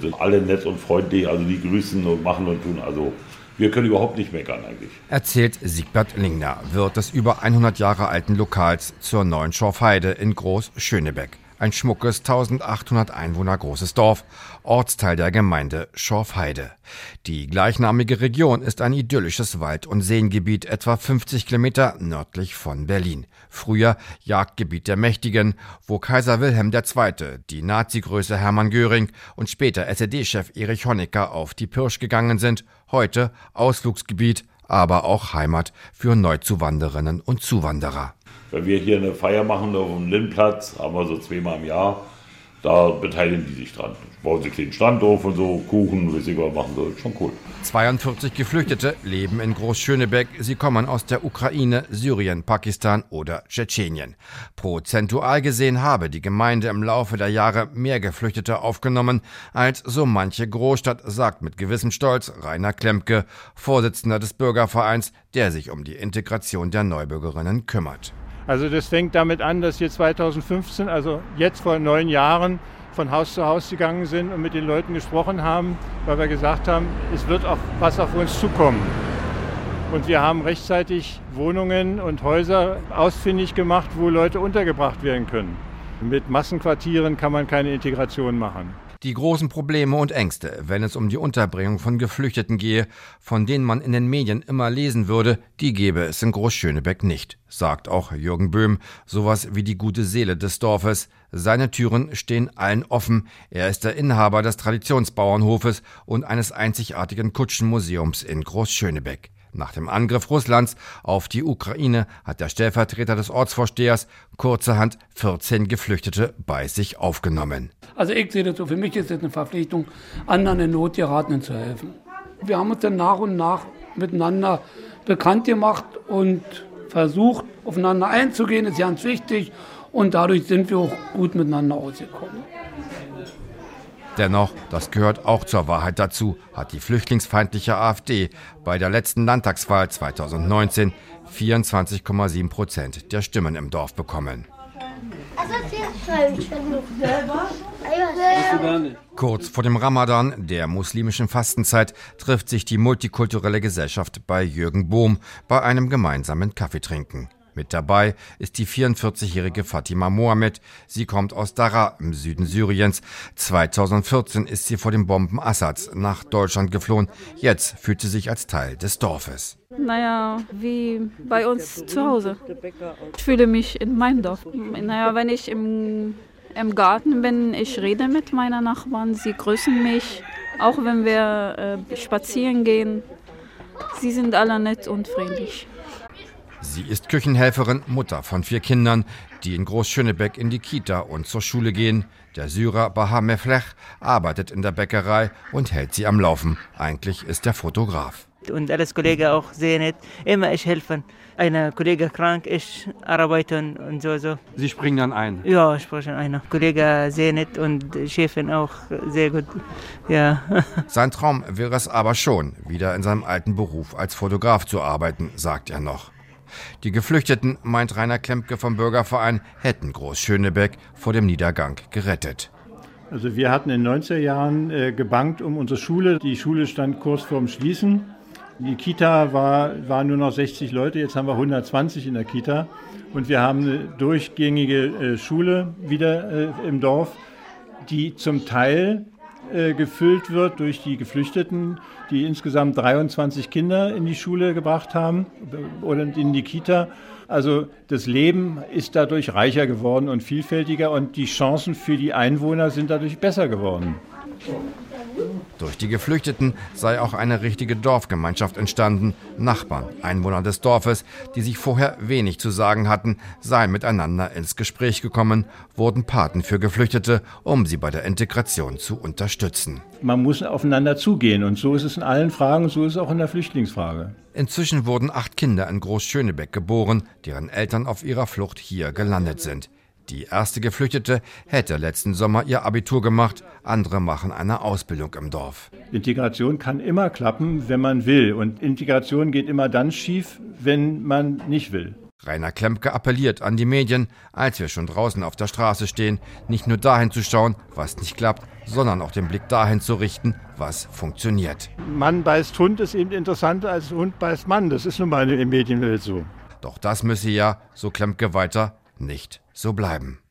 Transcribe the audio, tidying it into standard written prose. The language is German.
Sind alle nett und freundlich, also die grüßen und machen und tun. Also wir können überhaupt nicht meckern eigentlich. Erzählt Siegbert Lingner, Wirt des über 100 Jahre alten Lokals zur Neuen Schorfheide in Groß-Schönebeck. Ein schmuckes, 1800 Einwohner großes Dorf, Ortsteil der Gemeinde Schorfheide. Die gleichnamige Region ist ein idyllisches Wald- und Seengebiet, etwa 50 Kilometer nördlich von Berlin. Früher Jagdgebiet der Mächtigen, wo Kaiser Wilhelm II., die Nazi-Größe Hermann Göring und später SED-Chef Erich Honecker auf die Pirsch gegangen sind. Heute Ausflugsgebiet, aber auch Heimat für Neuzuwanderinnen und Zuwanderer. Wenn wir hier eine Feier machen auf dem Lindplatz, haben wir so 2-mal im Jahr, da beteiligen die sich dran. Bauen sich den Stand auf und so, Kuchen, weiß ich was machen soll, schon cool. 42 Geflüchtete leben in Groß-Schönebeck. Sie kommen aus der Ukraine, Syrien, Pakistan oder Tschetschenien. Prozentual gesehen habe die Gemeinde im Laufe der Jahre mehr Geflüchtete aufgenommen als so manche Großstadt, sagt mit gewissem Stolz Rainer Klempke, Vorsitzender des Bürgervereins, der sich um die Integration der Neubürgerinnen kümmert. Also das fängt damit an, dass wir 2015, also jetzt vor 9 Jahren, von Haus zu Haus gegangen sind und mit den Leuten gesprochen haben, weil wir gesagt haben, es wird auch was auf uns zukommen. Und wir haben rechtzeitig Wohnungen und Häuser ausfindig gemacht, wo Leute untergebracht werden können. Mit Massenquartieren kann man keine Integration machen. Die großen Probleme und Ängste, wenn es um die Unterbringung von Geflüchteten gehe, von denen man in den Medien immer lesen würde, die gäbe es in Groß-Schönebeck nicht, sagt auch Jürgen Böhm, sowas wie die gute Seele des Dorfes. Seine Türen stehen allen offen. Er ist der Inhaber des Traditionsbauernhofes und eines einzigartigen Kutschenmuseums in Groß-Schönebeck. Nach dem Angriff Russlands auf die Ukraine hat der Stellvertreter des Ortsvorstehers kurzerhand 14 Geflüchtete bei sich aufgenommen. Also ich sehe das so, für mich ist es eine Verpflichtung, anderen in Not geratenen zu helfen. Wir haben uns dann nach und nach miteinander bekannt gemacht und versucht, aufeinander einzugehen, ist ganz wichtig. Und dadurch sind wir auch gut miteinander ausgekommen. Dennoch, das gehört auch zur Wahrheit dazu, hat die flüchtlingsfeindliche AfD bei der letzten Landtagswahl 2019 24,7% der Stimmen im Dorf bekommen. Kurz vor dem Ramadan, der muslimischen Fastenzeit, trifft sich die multikulturelle Gesellschaft bei Jürgen Bohm bei einem gemeinsamen Kaffeetrinken. Mit dabei ist die 44-jährige Fatima Mohammed. Sie kommt aus Daraa im Süden Syriens. 2014 ist sie vor den Bomben Assads nach Deutschland geflohen. Jetzt fühlt sie sich als Teil des Dorfes. Naja, wie bei uns zu Hause. Ich fühle mich in meinem Dorf. Naja, wenn ich im Garten bin, ich rede mit meinen Nachbarn. Sie grüßen mich, auch wenn wir spazieren gehen. Sie sind alle nett und freundlich. Sie ist Küchenhelferin, Mutter von 4 Kindern, die in Groß-Schönebeck in die Kita und zur Schule gehen. Der Syrer Baha Meflech arbeitet in der Bäckerei und hält sie am Laufen. Eigentlich ist er Fotograf. Und alles Kollege auch sehr nett. Immer ich helfen. Ein Kollege krank, ich arbeite und so. Sie springen dann ein? Ja, ich spreche ein. Kollege sehr nett und Chefin auch sehr gut. Ja. Sein Traum wäre es aber schon, wieder in seinem alten Beruf als Fotograf zu arbeiten, sagt er noch. Die Geflüchteten, meint Rainer Klempke vom Bürgerverein, hätten Groß-Schönebeck vor dem Niedergang gerettet. Also wir hatten in den 90er Jahren gebankt um unsere Schule. Die Schule stand kurz vorm Schließen. Die Kita war nur noch 60 Leute, jetzt haben wir 120 in der Kita. Und wir haben eine durchgängige Schule wieder im Dorf, die zum Teil gefüllt wird durch die Geflüchteten, die insgesamt 23 Kinder in die Schule gebracht haben oder in die Kita. Also das Leben ist dadurch reicher geworden und vielfältiger und die Chancen für die Einwohner sind dadurch besser geworden. Durch die Geflüchteten sei auch eine richtige Dorfgemeinschaft entstanden. Nachbarn, Einwohner des Dorfes, die sich vorher wenig zu sagen hatten, seien miteinander ins Gespräch gekommen, wurden Paten für Geflüchtete, um sie bei der Integration zu unterstützen. Man muss aufeinander zugehen und so ist es in allen Fragen und so ist es auch in der Flüchtlingsfrage. Inzwischen wurden 8 Kinder in Groß-Schönebeck geboren, deren Eltern auf ihrer Flucht hier gelandet sind. Die erste Geflüchtete hätte letzten Sommer ihr Abitur gemacht, andere machen eine Ausbildung im Dorf. Integration kann immer klappen, wenn man will. Und Integration geht immer dann schief, wenn man nicht will. Rainer Klemke appelliert an die Medien, als wir schon draußen auf der Straße stehen, nicht nur dahin zu schauen, was nicht klappt, sondern auch den Blick dahin zu richten, was funktioniert. Mann beißt Hund ist eben interessanter als Hund beißt Mann. Das ist nun mal in der Medienwelt so. Doch das müsse ja, so Klemke weiter, nicht so bleiben.